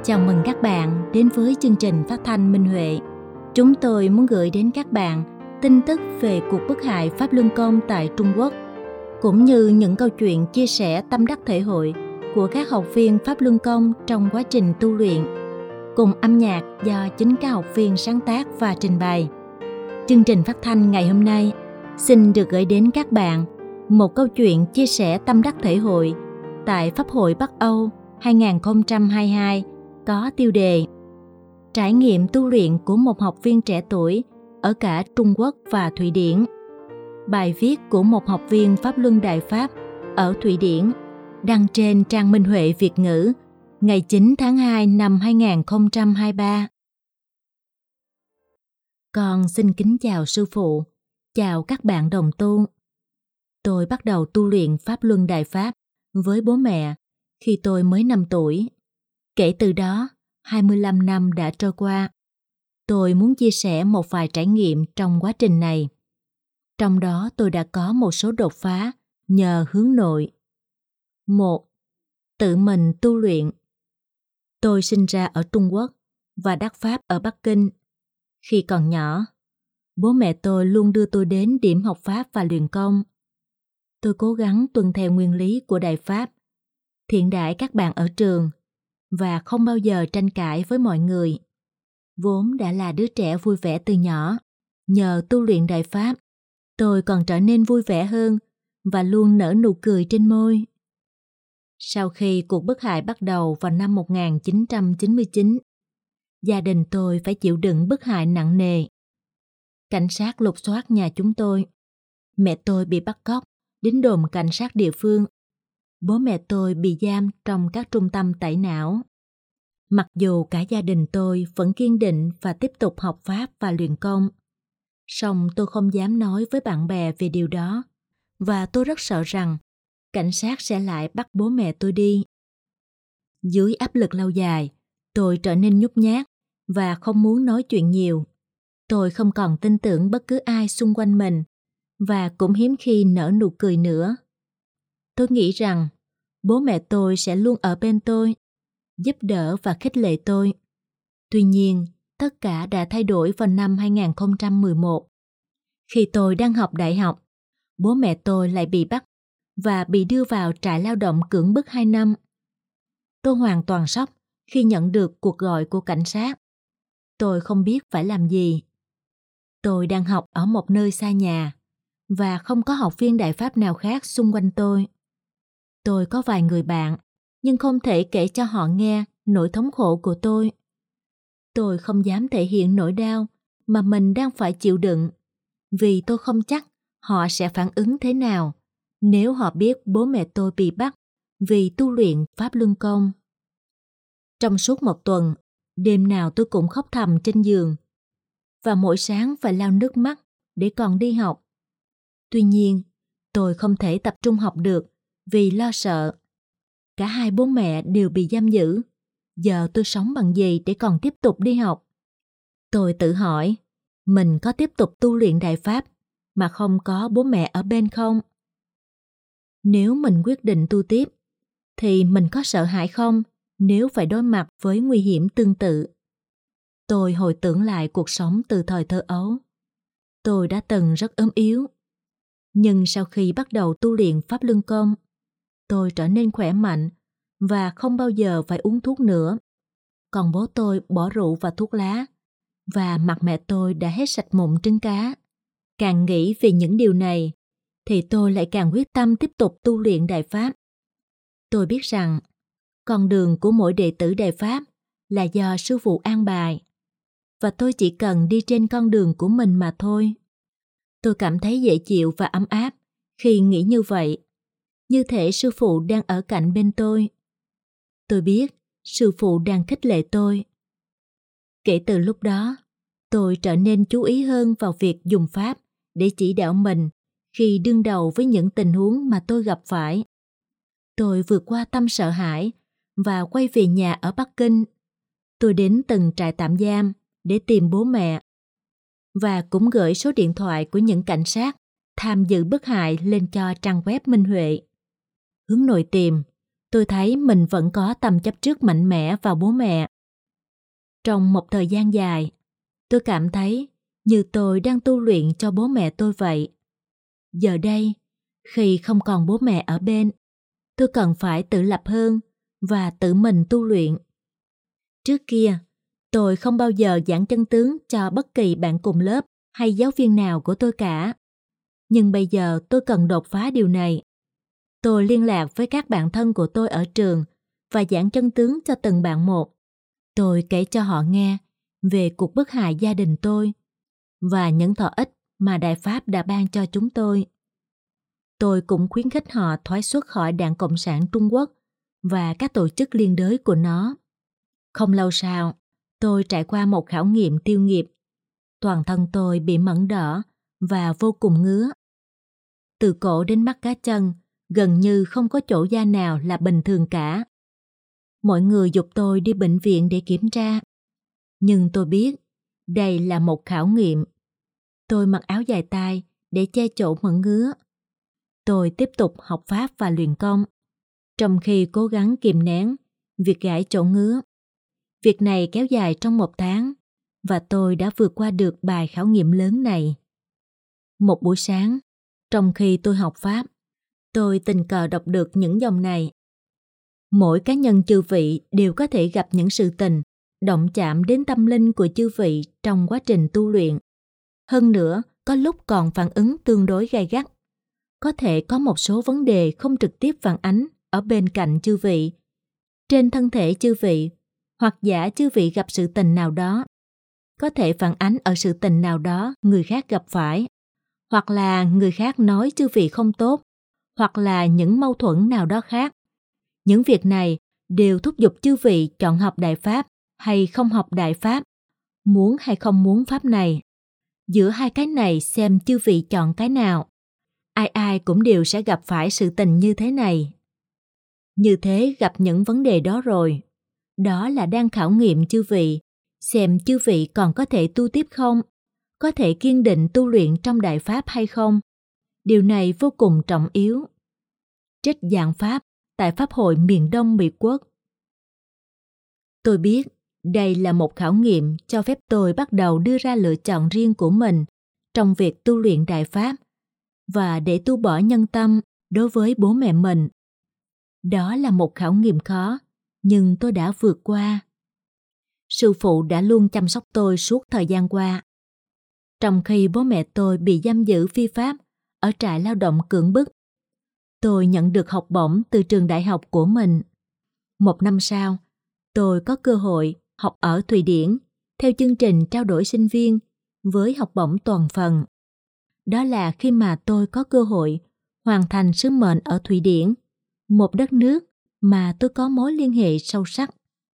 Chào mừng các bạn đến với chương trình phát thanh Minh Huệ. Chúng tôi muốn gửi đến các bạn tin tức về cuộc bức hại Pháp Luân Công tại Trung Quốc, cũng như những câu chuyện chia sẻ tâm đắc thể hội của các học viên Pháp Luân Công trong quá trình tu luyện, cùng âm nhạc do chính các học viên sáng tác và trình bày. Chương trình phát thanh ngày hôm nay xin được gửi đến các bạn một câu chuyện chia sẻ tâm đắc thể hội tại Pháp hội Bắc Âu 2022 có tiêu đề Trải nghiệm tu luyện của một học viên trẻ tuổi ở cả Trung Quốc và Thụy Điển. Bài viết của một học viên Pháp Luân Đại Pháp ở Thụy Điển đăng trên trang Minh Huệ Việt ngữ ngày 9 tháng 2 năm 2023. Con xin kính chào sư phụ, chào các bạn đồng tu. Tôi bắt đầu tu luyện Pháp Luân Đại Pháp với bố mẹ khi tôi mới 5 tuổi. Kể từ đó, 25 năm đã trôi qua. Tôi muốn chia sẻ một vài trải nghiệm trong quá trình này. Trong đó tôi đã có một số đột phá nhờ hướng nội. 1. Tự mình tu luyện. Tôi sinh ra ở Trung Quốc và đắc Pháp ở Bắc Kinh. Khi còn nhỏ, bố mẹ tôi luôn đưa tôi đến điểm học Pháp và luyện công. Tôi cố gắng tuân theo nguyên lý của Đại Pháp, thiện đãi các bạn ở trường và không bao giờ tranh cãi với mọi người. Vốn đã là đứa trẻ vui vẻ từ nhỏ, nhờ tu luyện Đại Pháp, tôi còn trở nên vui vẻ hơn và luôn nở nụ cười trên môi. Sau khi cuộc bức hại bắt đầu vào năm 1999, gia đình tôi phải chịu đựng bức hại nặng nề. Cảnh sát lục soát nhà chúng tôi. Mẹ tôi bị bắt cóc đến đồn cảnh sát địa phương. Bố mẹ tôi bị giam trong các trung tâm tẩy não. Mặc dù cả gia đình tôi vẫn kiên định và tiếp tục học Pháp và luyện công, song tôi không dám nói với bạn bè về điều đó, và tôi rất sợ rằng cảnh sát sẽ lại bắt bố mẹ tôi đi. Dưới áp lực lâu dài, tôi trở nên nhút nhát và không muốn nói chuyện nhiều. Tôi không còn tin tưởng bất cứ ai xung quanh mình và cũng hiếm khi nở nụ cười nữa. Tôi nghĩ rằng bố mẹ tôi sẽ luôn ở bên tôi, giúp đỡ và khích lệ tôi. Tuy nhiên, tất cả đã thay đổi vào năm 2011. Khi tôi đang học đại học, bố mẹ tôi lại bị bắt và bị đưa vào trại lao động cưỡng bức 2 năm. Tôi hoàn toàn sốc khi nhận được cuộc gọi của cảnh sát. Tôi không biết phải làm gì. Tôi đang học ở một nơi xa nhà và không có học viên Đại Pháp nào khác xung quanh tôi. Tôi có vài người bạn, nhưng không thể kể cho họ nghe nỗi thống khổ của tôi. Tôi không dám thể hiện nỗi đau mà mình đang phải chịu đựng, vì tôi không chắc họ sẽ phản ứng thế nào nếu họ biết bố mẹ tôi bị bắt vì tu luyện Pháp Luân Công. Trong suốt một tuần, đêm nào tôi cũng khóc thầm trên giường, và mỗi sáng phải lau nước mắt để còn đi học. Tuy nhiên, tôi không thể tập trung học được vì lo sợ. Cả hai bố mẹ đều bị giam giữ. Giờ tôi sống bằng gì để còn tiếp tục đi học? Tôi tự hỏi, mình có tiếp tục tu luyện Đại Pháp mà không có bố mẹ ở bên không? Nếu mình quyết định tu tiếp, thì mình có sợ hãi không nếu phải đối mặt với nguy hiểm tương tự? Tôi hồi tưởng lại cuộc sống từ thời thơ ấu. Tôi đã từng rất ốm yếu. Nhưng sau khi bắt đầu tu luyện Pháp Luân Công, tôi trở nên khỏe mạnh và không bao giờ phải uống thuốc nữa. Còn bố tôi bỏ rượu và thuốc lá, và mặt mẹ tôi đã hết sạch mụn trứng cá. Càng nghĩ về những điều này, thì tôi lại càng quyết tâm tiếp tục tu luyện Đại Pháp. Tôi biết rằng, con đường của mỗi đệ tử Đại Pháp là do sư phụ an bài, và tôi chỉ cần đi trên con đường của mình mà thôi. Tôi cảm thấy dễ chịu và ấm áp khi nghĩ như vậy, như thể sư phụ đang ở cạnh bên tôi. Tôi biết sư phụ đang khích lệ tôi. Kể từ lúc đó, tôi trở nên chú ý hơn vào việc dùng Pháp để chỉ đạo mình khi đương đầu với những tình huống mà tôi gặp phải. Tôi vượt qua tâm sợ hãi và quay về nhà ở Bắc Kinh. Tôi đến từng trại tạm giam để tìm bố mẹ, và cũng gửi số điện thoại của những cảnh sát tham dự bức hại lên cho trang web Minh Huệ. Hướng nội tìm, tôi thấy mình vẫn có tâm chấp trước mạnh mẽ vào bố mẹ. Trong một thời gian dài, tôi cảm thấy như tôi đang tu luyện cho bố mẹ tôi vậy. Giờ đây, khi không còn bố mẹ ở bên, tôi cần phải tự lập hơn và tự mình tu luyện. Trước kia, tôi không bao giờ giảng chân tướng cho bất kỳ bạn cùng lớp hay giáo viên nào của tôi cả. Nhưng bây giờ tôi cần đột phá điều này. Tôi liên lạc với các bạn thân của tôi ở trường và giảng chân tướng cho từng bạn một. Tôi kể cho họ nghe về cuộc bức hại gia đình tôi và những thọ ích mà Đại Pháp đã ban cho chúng tôi. Tôi cũng khuyến khích họ thoái xuất khỏi Đảng Cộng sản Trung Quốc và các tổ chức liên đới của nó. Không lâu sau, tôi trải qua một khảo nghiệm tiêu nghiệp. Toàn thân tôi bị mẩn đỏ và vô cùng ngứa. Từ cổ đến mắt cá chân, gần như không có chỗ da nào là bình thường cả. Mọi người giục tôi đi bệnh viện để kiểm tra. Nhưng tôi biết, đây là một khảo nghiệm. Tôi mặc áo dài tay để che chỗ mẩn ngứa. Tôi tiếp tục học pháp và luyện công, trong khi cố gắng kìm nén việc gãi chỗ ngứa. Việc này kéo dài trong 1 tháng, và tôi đã vượt qua được bài khảo nghiệm lớn này. Một buổi sáng, trong khi tôi học pháp, tôi tình cờ đọc được những dòng này. Mỗi cá nhân chư vị đều có thể gặp những sự tình động chạm đến tâm linh của chư vị trong quá trình tu luyện. Hơn nữa, có lúc còn phản ứng tương đối gay gắt. Có thể có một số vấn đề không trực tiếp phản ánh ở bên cạnh chư vị, trên thân thể chư vị, hoặc giả chư vị gặp sự tình nào đó. Có thể phản ánh ở sự tình nào đó người khác gặp phải, hoặc là người khác nói chư vị không tốt, hoặc là những mâu thuẫn nào đó khác. Những việc này đều thúc giục chư vị chọn học Đại Pháp hay không học Đại Pháp, muốn hay không muốn Pháp này. Giữa hai cái này xem chư vị chọn cái nào. Ai ai cũng đều sẽ gặp phải sự tình như thế này. Như thế gặp những vấn đề đó rồi. Đó là đang khảo nghiệm chư vị, xem chư vị còn có thể tu tiếp không, có thể kiên định tu luyện trong Đại Pháp hay không. Điều này vô cùng trọng yếu. Trích giảng Pháp tại Pháp hội miền Đông Mỹ Quốc. Tôi biết đây là một khảo nghiệm cho phép tôi bắt đầu đưa ra lựa chọn riêng của mình trong việc tu luyện Đại Pháp và để tu bỏ nhân tâm đối với bố mẹ mình. Đó là một khảo nghiệm khó, nhưng tôi đã vượt qua. Sư phụ đã luôn chăm sóc tôi suốt thời gian qua. Trong khi bố mẹ tôi bị giam giữ phi pháp ở trại lao động cưỡng bức, tôi nhận được học bổng từ trường đại học của mình. 1 năm sau, tôi có cơ hội học ở Thụy Điển theo chương trình trao đổi sinh viên với học bổng toàn phần. Đó là khi mà tôi có cơ hội hoàn thành sứ mệnh ở Thụy Điển, một đất nước mà tôi có mối liên hệ sâu sắc.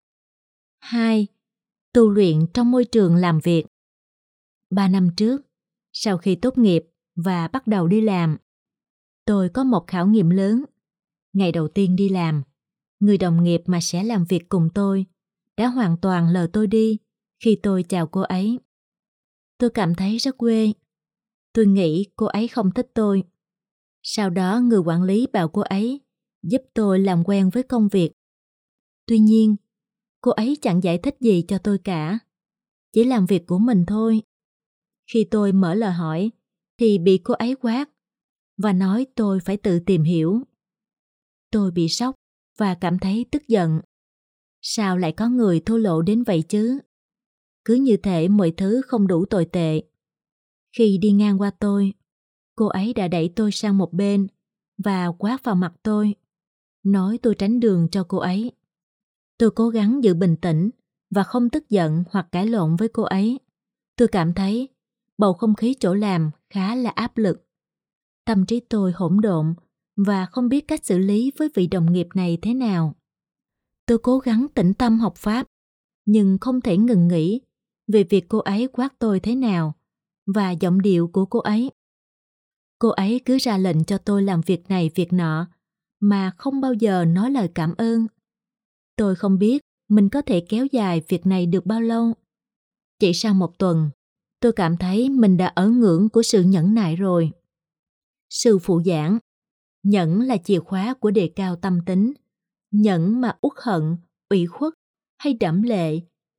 2. Tu luyện trong môi trường làm việc. 3 năm trước, sau khi tốt nghiệp và bắt đầu đi làm, tôi có một khảo nghiệm lớn. Ngày đầu tiên đi làm, người đồng nghiệp mà sẽ làm việc cùng tôi đã hoàn toàn lờ tôi đi khi tôi chào cô ấy. Tôi cảm thấy rất quê. Tôi nghĩ cô ấy không thích tôi. Sau đó người quản lý bảo cô ấy giúp tôi làm quen với công việc. Tuy nhiên, cô ấy chẳng giải thích gì cho tôi cả. Chỉ làm việc của mình thôi. Khi tôi mở lời hỏi, thì bị cô ấy quát và nói tôi phải tự tìm hiểu. Tôi bị sốc và cảm thấy tức giận. Sao lại có người thô lỗ đến vậy chứ? Cứ như thể mọi thứ không đủ tồi tệ. Khi đi ngang qua tôi, cô ấy đã đẩy tôi sang một bên và quát vào mặt tôi, nói tôi tránh đường cho cô ấy. Tôi cố gắng giữ bình tĩnh và không tức giận hoặc cãi lộn với cô ấy. Tôi cảm thấy bầu không khí chỗ làm khá là áp lực. Tâm trí tôi hỗn độn và không biết cách xử lý với vị đồng nghiệp này thế nào. Tôi cố gắng tĩnh tâm học Pháp, nhưng không thể ngừng nghĩ về việc cô ấy quát tôi thế nào và giọng điệu của cô ấy. Cô ấy cứ ra lệnh cho tôi làm việc này việc nọ mà không bao giờ nói lời cảm ơn. Tôi không biết mình có thể kéo dài việc này được bao lâu. Chỉ sau 1 tuần, tôi cảm thấy mình đã ở ngưỡng của sự nhẫn nại rồi. Sư phụ giảng, nhẫn là chìa khóa của đề cao tâm tính. Nhẫn mà uất hận, ủy khuất hay đẫm lệ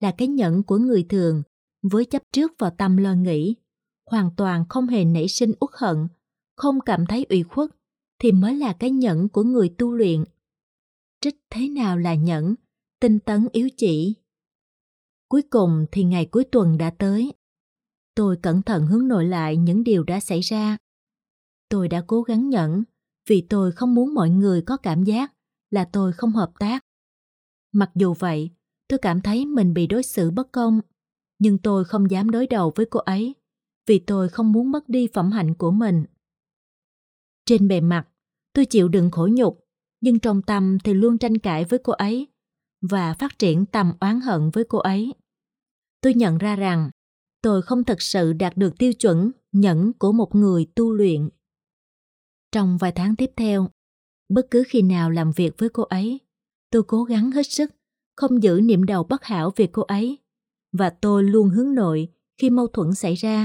là cái nhẫn của người thường, với chấp trước vào tâm lo nghĩ, hoàn toàn không hề nảy sinh uất hận, không cảm thấy ủy khuất, thì mới là cái nhẫn của người tu luyện. Trích thế nào là nhẫn, tinh tấn yếu chỉ. Cuối cùng thì ngày cuối tuần đã tới. Tôi cẩn thận hướng nội lại những điều đã xảy ra. Tôi đã cố gắng nhẫn, vì tôi không muốn mọi người có cảm giác là tôi không hợp tác. Mặc dù vậy, tôi cảm thấy mình bị đối xử bất công, nhưng tôi không dám đối đầu với cô ấy, vì tôi không muốn mất đi phẩm hạnh của mình. Trên bề mặt, tôi chịu đựng khổ nhục, nhưng trong tâm thì luôn tranh cãi với cô ấy và phát triển tầm oán hận với cô ấy. Tôi nhận ra rằng tôi không thực sự đạt được tiêu chuẩn nhẫn của một người tu luyện. Trong vài tháng tiếp theo, bất cứ khi nào làm việc với cô ấy, tôi cố gắng hết sức không giữ niệm đầu bất hảo về cô ấy, và tôi luôn hướng nội khi mâu thuẫn xảy ra.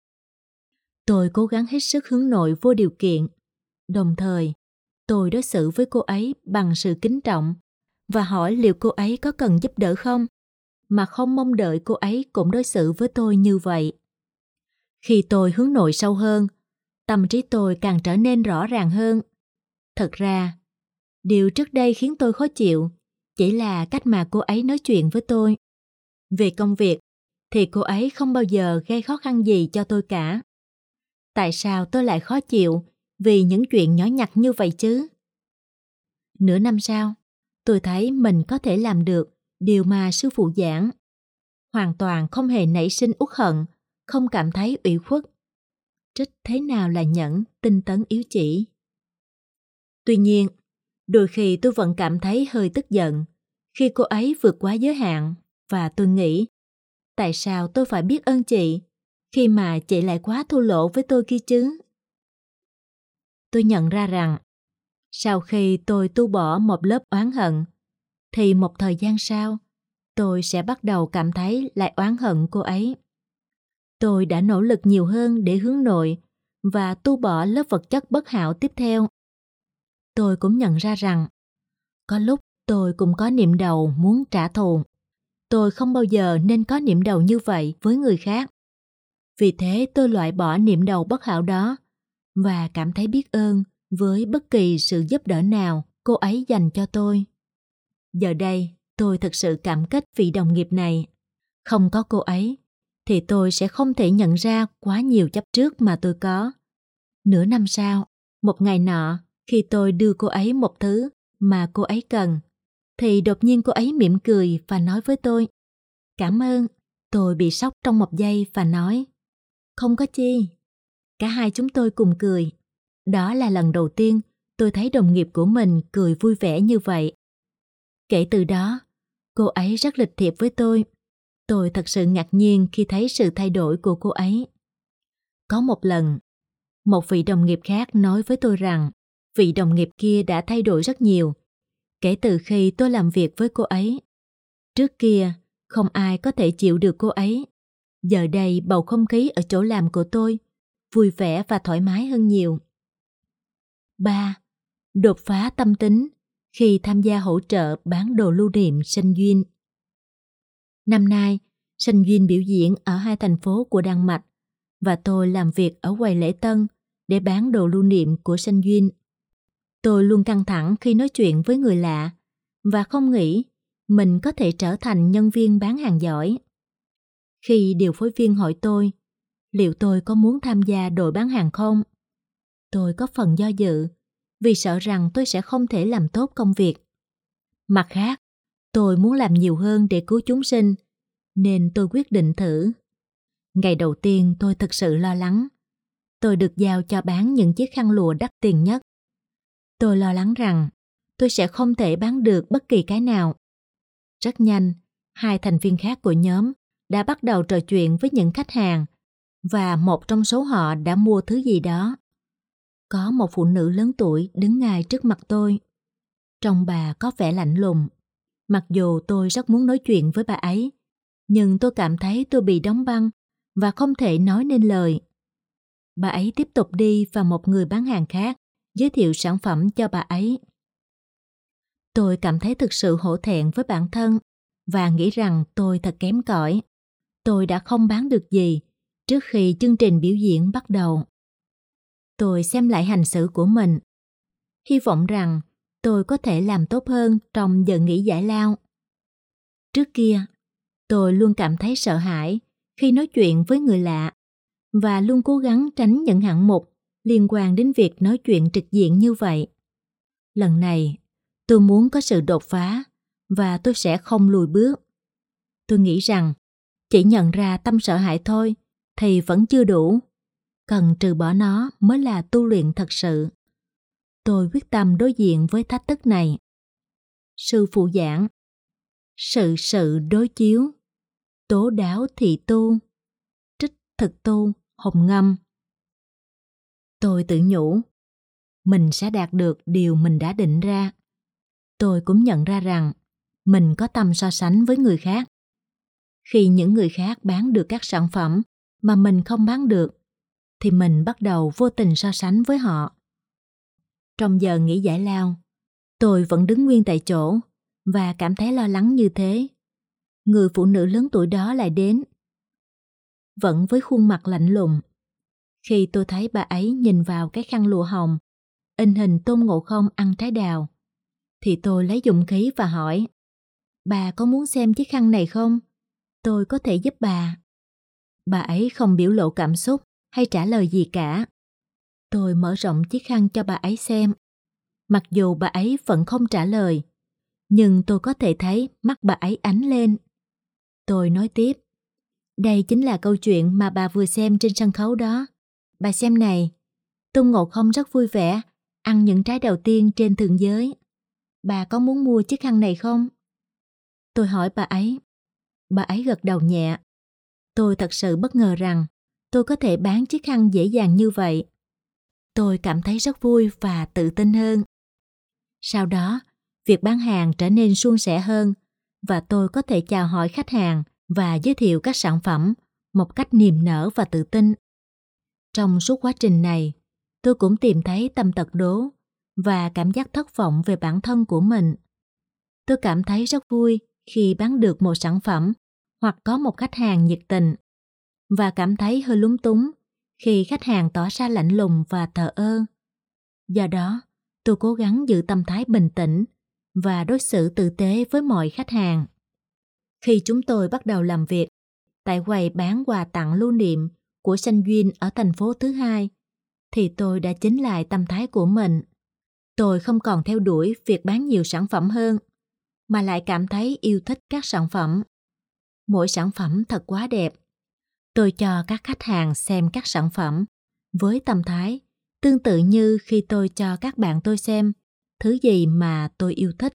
Tôi cố gắng hết sức hướng nội vô điều kiện. Đồng thời, tôi đối xử với cô ấy bằng sự kính trọng và hỏi liệu cô ấy có cần giúp đỡ không, mà không mong đợi cô ấy cũng đối xử với tôi như vậy. Khi tôi hướng nội sâu hơn, tâm trí tôi càng trở nên rõ ràng hơn. Thật ra, điều trước đây khiến tôi khó chịu chỉ là cách mà cô ấy nói chuyện với tôi. Về công việc, thì cô ấy không bao giờ gây khó khăn gì cho tôi cả. Tại sao tôi lại khó chịu vì những chuyện nhỏ nhặt như vậy chứ? Nửa năm sau, tôi thấy mình có thể làm được điều mà sư phụ giảng. Hoàn toàn không hề nảy sinh uất hận, không cảm thấy ủy khuất. Trích thế nào là nhẫn, tinh tấn yếu chỉ. Tuy nhiên, đôi khi tôi vẫn cảm thấy hơi tức giận khi cô ấy vượt quá giới hạn, và tôi nghĩ, tại sao tôi phải biết ơn chị khi mà chị lại quá thô lỗ với tôi kia chứ? Tôi nhận ra rằng, sau khi tôi tu bỏ một lớp oán hận, thì một thời gian sau, tôi sẽ bắt đầu cảm thấy lại oán hận cô ấy. Tôi đã nỗ lực nhiều hơn để hướng nội và tu bỏ lớp vật chất bất hảo tiếp theo. Tôi cũng nhận ra rằng, có lúc tôi cũng có niệm đầu muốn trả thù. Tôi không bao giờ nên có niệm đầu như vậy với người khác. Vì thế tôi loại bỏ niệm đầu bất hảo đó và cảm thấy biết ơn với bất kỳ sự giúp đỡ nào cô ấy dành cho tôi. Giờ đây, tôi thực sự cảm kích vị đồng nghiệp này. Không có cô ấy, thì tôi sẽ không thể nhận ra quá nhiều chấp trước mà tôi có. Nửa năm sau, một ngày nọ, khi tôi đưa cô ấy một thứ mà cô ấy cần, thì đột nhiên cô ấy mỉm cười và nói với tôi, cảm ơn. Tôi bị sốc trong một giây và nói, không có chi. Cả hai chúng tôi cùng cười. Đó là lần đầu tiên tôi thấy đồng nghiệp của mình cười vui vẻ như vậy. Kể từ đó, cô ấy rất lịch thiệp với tôi. Tôi thật sự ngạc nhiên khi thấy sự thay đổi của cô ấy. Có một lần, một vị đồng nghiệp khác nói với tôi rằng vị đồng nghiệp kia đã thay đổi rất nhiều kể từ khi tôi làm việc với cô ấy. Trước kia, không ai có thể chịu được cô ấy. Giờ đây bầu không khí ở chỗ làm của tôi vui vẻ và thoải mái hơn nhiều. 3. Đột phá tâm tính khi tham gia hỗ trợ bán đồ lưu niệm Sinh Duyên. Năm nay, Sinh Duyên biểu diễn ở 2 thành phố của Đan Mạch và tôi làm việc ở quầy lễ tân để bán đồ lưu niệm của Sinh Duyên. Tôi luôn căng thẳng khi nói chuyện với người lạ và không nghĩ mình có thể trở thành nhân viên bán hàng giỏi. Khi điều phối viên hỏi tôi liệu tôi có muốn tham gia đội bán hàng không, tôi có phần do dự vì sợ rằng tôi sẽ không thể làm tốt công việc. Mặt khác, tôi muốn làm nhiều hơn để cứu chúng sinh, nên tôi quyết định thử. Ngày đầu tiên tôi thực sự lo lắng. Tôi được giao cho bán những chiếc khăn lụa đắt tiền nhất. Tôi lo lắng rằng tôi sẽ không thể bán được bất kỳ cái nào. Rất nhanh, 2 thành viên khác của nhóm đã bắt đầu trò chuyện với những khách hàng và một trong số họ đã mua thứ gì đó. Có một phụ nữ lớn tuổi đứng ngay trước mặt tôi. Trông bà có vẻ lạnh lùng. Mặc dù tôi rất muốn nói chuyện với bà ấy, nhưng tôi cảm thấy tôi bị đóng băng và không thể nói nên lời. Bà ấy tiếp tục đi và một người bán hàng khác giới thiệu sản phẩm cho bà ấy. Tôi cảm thấy thực sự hổ thẹn với bản thân và nghĩ rằng tôi thật kém cỏi. Tôi đã không bán được gì trước khi chương trình biểu diễn bắt đầu. Tôi xem lại hành xử của mình, hy vọng rằng tôi có thể làm tốt hơn trong giờ nghỉ giải lao. Trước kia, tôi luôn cảm thấy sợ hãi khi nói chuyện với người lạ và luôn cố gắng tránh những hạng mục liên quan đến việc nói chuyện trực diện như vậy. Lần này, tôi muốn có sự đột phá và tôi sẽ không lùi bước. Tôi nghĩ rằng chỉ nhận ra tâm sợ hãi thôi thì vẫn chưa đủ. Cần trừ bỏ nó mới là tu luyện thật sự. Tôi quyết tâm đối diện với thách thức này. Sư phụ giảng: sự đối chiếu, tố đáo thị tu, trích thực tu, hồng ngâm. Tôi tự nhủ, mình sẽ đạt được điều mình đã định ra. Tôi cũng nhận ra rằng mình có tâm so sánh với người khác. Khi những người khác bán được các sản phẩm mà mình không bán được, thì mình bắt đầu vô tình so sánh với họ. Trong giờ nghỉ giải lao, tôi vẫn đứng nguyên tại chỗ và cảm thấy lo lắng như thế. Người phụ nữ lớn tuổi đó lại đến, vẫn với khuôn mặt lạnh lùng. Khi tôi thấy bà ấy nhìn vào cái khăn lụa hồng, in hình Tôn Ngộ Không ăn trái đào, thì tôi lấy dũng khí và hỏi: bà có muốn xem chiếc khăn này không? Tôi có thể giúp bà. Bà ấy không biểu lộ cảm xúc hay trả lời gì cả. Tôi mở rộng chiếc khăn cho bà ấy xem. Mặc dù bà ấy vẫn không trả lời, nhưng tôi có thể thấy mắt bà ấy ánh lên. Tôi nói tiếp: đây chính là câu chuyện mà bà vừa xem trên sân khấu đó. Bà xem này, Tôn Ngộ Không rất vui vẻ ăn những trái đầu tiên trên thượng giới. Bà có muốn mua chiếc khăn này không? Tôi hỏi bà ấy. Bà ấy gật đầu nhẹ. Tôi thật sự bất ngờ rằng tôi có thể bán chiếc khăn dễ dàng như vậy. Tôi cảm thấy rất vui và tự tin hơn. Sau đó, việc bán hàng trở nên suôn sẻ hơn và tôi có thể chào hỏi khách hàng và giới thiệu các sản phẩm một cách niềm nở và tự tin. Trong suốt quá trình này, tôi cũng tìm thấy tâm tật đố và cảm giác thất vọng về bản thân của mình. Tôi cảm thấy rất vui khi bán được một sản phẩm hoặc có một khách hàng nhiệt tình, và cảm thấy hơi lúng túng khi khách hàng tỏ ra lạnh lùng và thờ ơ. Do đó, tôi cố gắng giữ tâm thái bình tĩnh và đối xử tử tế với mọi khách hàng. Khi chúng tôi bắt đầu làm việc tại quầy bán quà tặng lưu niệm của Sanh Duyên ở thành phố thứ hai, thì tôi đã chỉnh lại tâm thái của mình. Tôi không còn theo đuổi việc bán nhiều sản phẩm hơn, mà lại cảm thấy yêu thích các sản phẩm. Mỗi sản phẩm thật quá đẹp. Tôi cho các khách hàng xem các sản phẩm với tâm thái tương tự như khi tôi cho các bạn tôi xem thứ gì mà tôi yêu thích.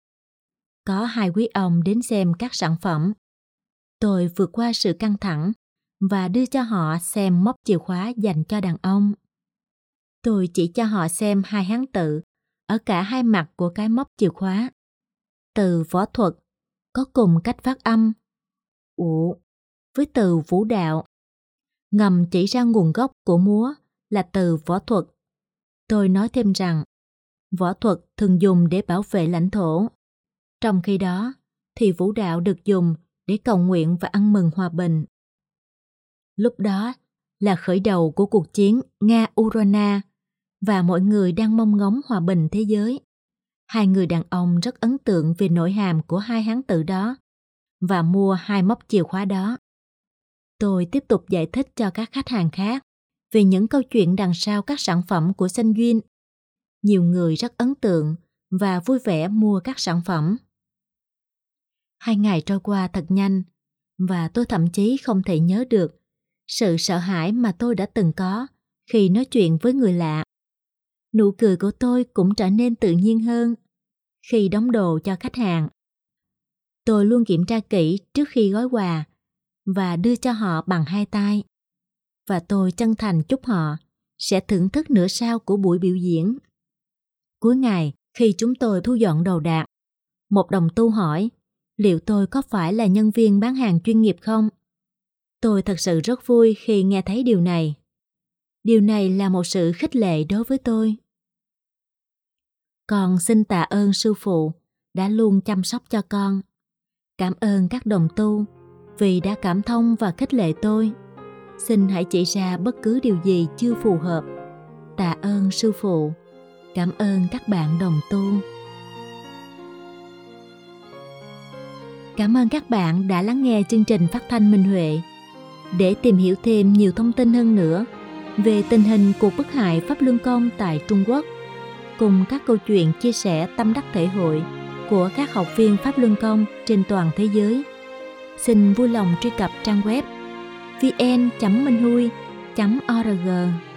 Có 2 quý ông đến xem các sản phẩm. Tôi vượt qua sự căng thẳng và đưa cho họ xem móc chìa khóa dành cho đàn ông. Tôi chỉ cho họ xem 2 hán tự ở cả hai mặt của cái móc chìa khóa. Từ võ thuật có cùng cách phát âm ụ với từ vũ đạo, ngầm chỉ ra nguồn gốc của múa là từ võ thuật. Tôi nói thêm rằng võ thuật thường dùng để bảo vệ lãnh thổ, trong khi đó thì vũ đạo được dùng để cầu nguyện và ăn mừng hòa bình. Lúc đó là khởi đầu của cuộc chiến Nga-Ukraine và mọi người đang mong ngóng hòa bình thế giới. 2 người đàn ông rất ấn tượng về nội hàm của 2 hán tự đó và mua 2 móc chìa khóa đó. Tôi tiếp tục giải thích cho các khách hàng khác về những câu chuyện đằng sau các sản phẩm của Sanh Duyên. Nhiều người rất ấn tượng và vui vẻ mua các sản phẩm. 2 ngày trôi qua thật nhanh và tôi thậm chí không thể nhớ được sự sợ hãi mà tôi đã từng có khi nói chuyện với người lạ. Nụ cười của tôi cũng trở nên tự nhiên hơn khi đóng đồ cho khách hàng. Tôi luôn kiểm tra kỹ trước khi gói quà và đưa cho họ bằng 2 tay. Và tôi chân thành chúc họ sẽ thưởng thức nửa sau của buổi biểu diễn. Cuối ngày, khi chúng tôi thu dọn đồ đạc, một đồng tu hỏi liệu tôi có phải là nhân viên bán hàng chuyên nghiệp không? Tôi thật sự rất vui khi nghe thấy điều này. Điều này là một sự khích lệ đối với tôi. Con xin tạ ơn sư phụ đã luôn chăm sóc cho con. Cảm ơn các đồng tu vì đã cảm thông và khích lệ tôi. Xin hãy chỉ ra bất cứ điều gì chưa phù hợp. Tạ ơn sư phụ. Cảm ơn các bạn đồng tu. Cảm ơn các bạn đã lắng nghe chương trình phát thanh Minh Huệ. Để tìm hiểu thêm nhiều thông tin hơn nữa về tình hình cuộc bức hại Pháp Luân Công tại Trung Quốc, cùng các câu chuyện chia sẻ tâm đắc thể hội của các học viên Pháp Luân Công trên toàn thế giới, xin vui lòng truy cập trang web vn.minhui.org.